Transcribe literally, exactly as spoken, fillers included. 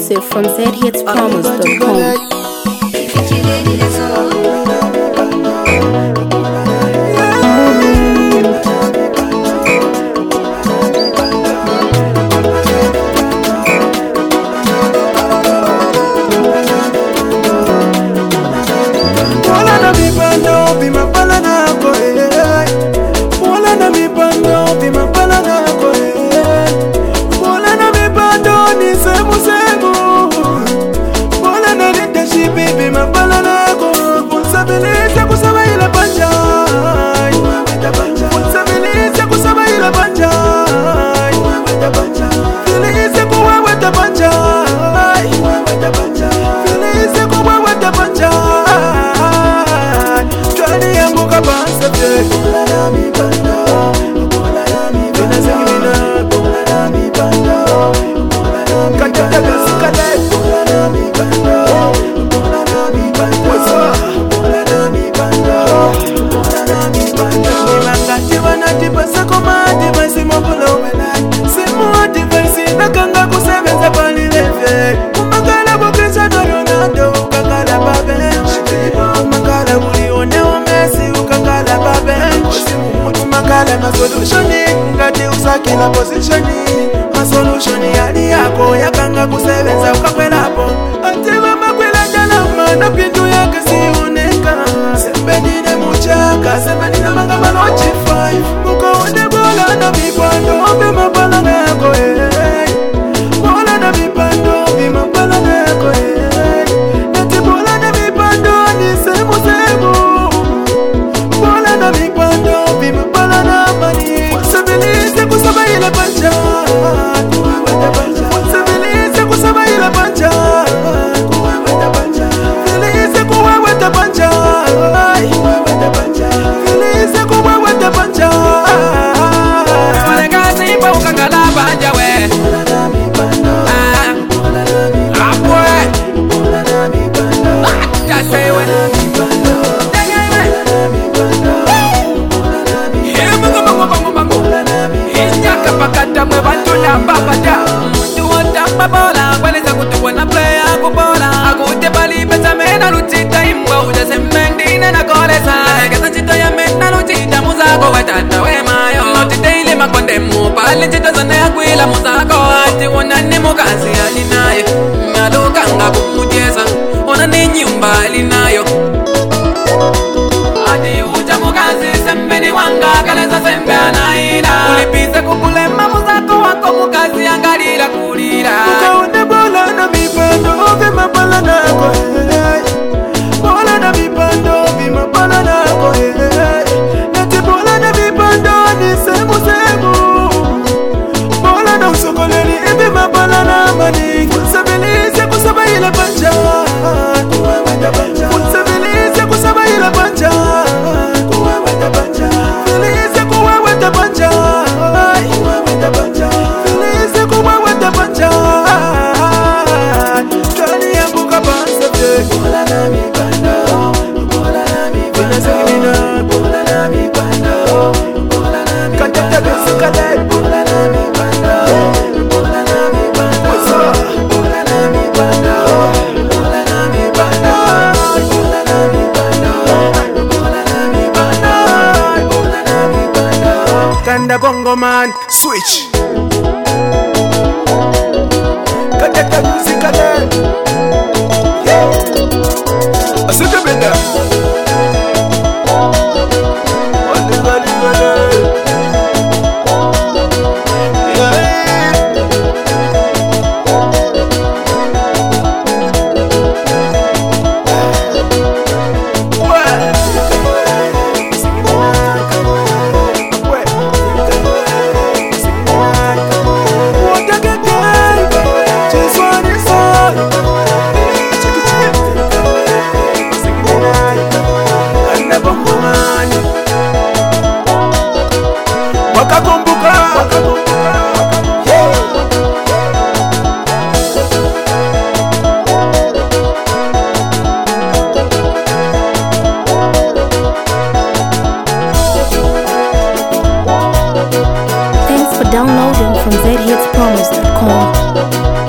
exclusive from z hits promise dot com. Kila position ma solution yali yako yakanga kusebenza ukakwelapo ativa makwela jalama na pindu yake sioneka sembedine muchaka sembedine magama nochi five mukaone bola na mipando bima bala nako eh bola na mipando bima bala nako eh nati bola na mipando ni semu semu bola na mipando bima bala na mani wasabilize kusaba ile panja wasabilize kusaba ile panja filize kuwa weta panja filize kuwa weta panja wale kazi pa ukangala panja we ah apwe just say we pakata mwe batula babada tuwata babola kwaleza kutuwana playa kubola akute bali pesa mena luchita imba uja sembendine na kolesa kesa chito ya mena luchita muzako watata we mayo noti daily makonde mu pali chito zane akwila muzako ati wonani mukazi alinayo ngaluka nga kumujeza onani nyumba alinayo ati uja mukazi sembeni wanga kaleza sembe anaina ulipize kukule mukazi angalira kulira ukaone bola na mipando vima bala nako bola na mipando vima bala nako nati bola na mipando ni semu semu bola na usokoleni vima bala na mani kusabilize kusaba ile panja kusabilize kusaba ile panja filize kuwa weta panja Kanda Bongo man switch Kataka music again yeah Asante benda Wale wale wale Downloading from z hits promise dot com.